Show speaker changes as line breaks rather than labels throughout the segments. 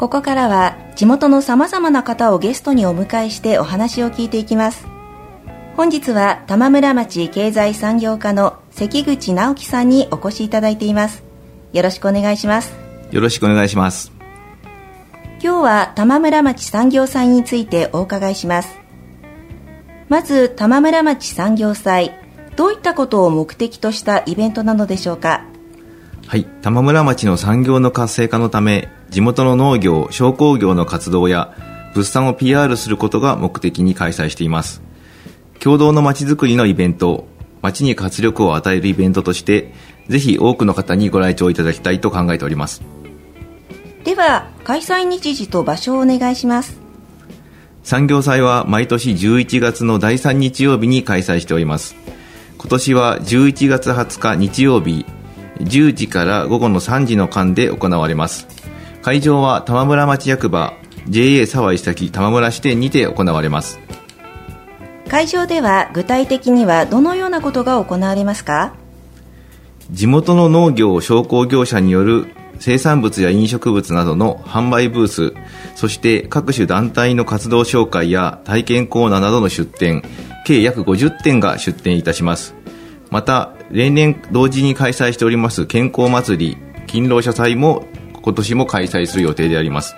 ここからは地元のさまざまな方をゲストにお迎えしてお話を聞いていきます。本日は玉村町経済産業課の関口直樹さんにお越しいただいています。よろしくお願いします。
よろしくお願いします。
今日は玉村町産業祭についてお伺いします。まず玉村町産業祭、どういったことを目的としたイベントなのでしょうか。
はい、玉村町の産業の活性化のため、地元の農業・商工業の活動や物産を PR することが目的に開催しています。共同の町づくりのイベント、町に活力を与えるイベントとして、ぜひ多くの方にご来庁いただきたいと考えております。
では、開催日時と場所をお願いします。
産業祭は毎年11月の第3日曜日に開催しております。今年は11月20日日曜日、10時から午後の3時の間で行われます。会場は玉村町役場 JA 沢井崎玉村支店にて行われます。
会場では具体的にはどのようなことが行われますか。
地元の農業・商工業者による生産物や飲食物などの販売ブース、そして各種団体の活動紹介や体験コーナーなどの出展、計約50点が出展いたします。また例年同時に開催しております健康祭り、勤労者祭も今年も開催する予定であります。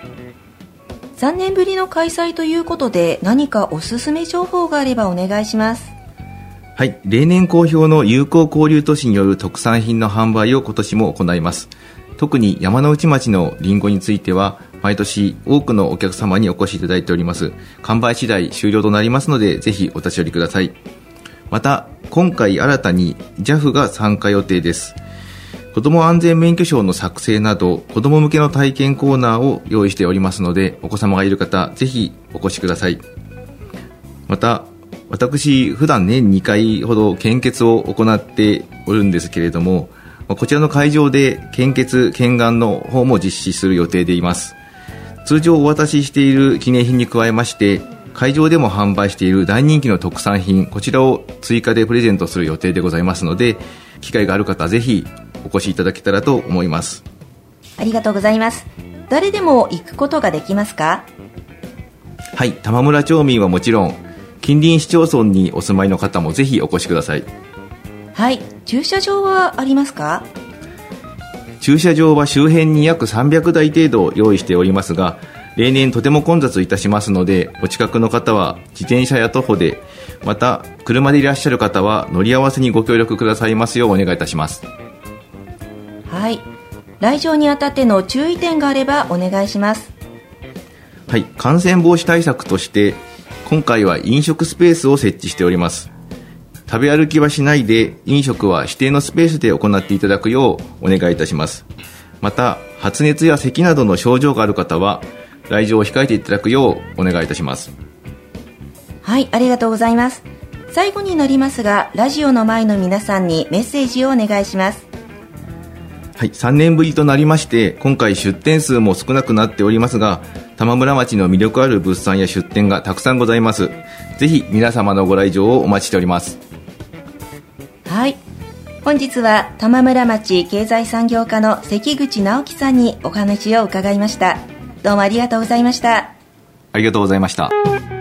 3年ぶりの開催ということで、何かおすすめ情報があればお願いします。
はい、例年好評の友好交流都市による特産品の販売を今年も行います。特に山ノ内町のリンゴについては毎年多くのお客様にお越しいただいております。完売次第終了となりますので、ぜひお立ち寄りください。また今回新たに JAF が参加予定です。子ども安全免許証の作成など子ども向けの体験コーナーを用意しておりますので、お子様がいる方ぜひお越しください。また私普段年2回ほど献血を行っておるんですけれども、こちらの会場で献血献願の方も実施する予定でいます。通常お渡ししている記念品に加えまして、会場でも販売している大人気の特産品、こちらを追加でプレゼントする予定でございますので、機会がある方はぜひお越しいただけたらと思います。
ありがとうございます。誰でも行くことができますか。
はい、玉村町民はもちろん近隣市町村にお住まいの方もぜひお越しください。
はい、駐車場はありますか。
駐車場は周辺に約300台程度用意しておりますが、例年とても混雑いたしますので、お近くの方は自転車や徒歩で、また車でいらっしゃる方は乗り合わせにご協力くださいますようお願いいたします。
はい、来場にあたっての注意点があればお願いします。
はい、感染防止対策として今回は飲食スペースを設置しております。食べ歩きはしないで、飲食は指定のスペースで行っていただくようお願いいたします。また発熱や咳などの症状がある方は来場を控えていただくようお願いいたします。
はい、ありがとうございます。最後になりますが、ラジオの前の皆さんにメッセージをお願いします。
はい、3年ぶりとなりまして、今回出店数も少なくなっておりますが、玉村町の魅力ある物産や出店がたくさんございます。ぜひ皆様のご来場をお待ちしております。
はい、本日は玉村町経済産業課の関口直樹さんにお話を伺いました。どうもありがとうございました。
ありがとうございました。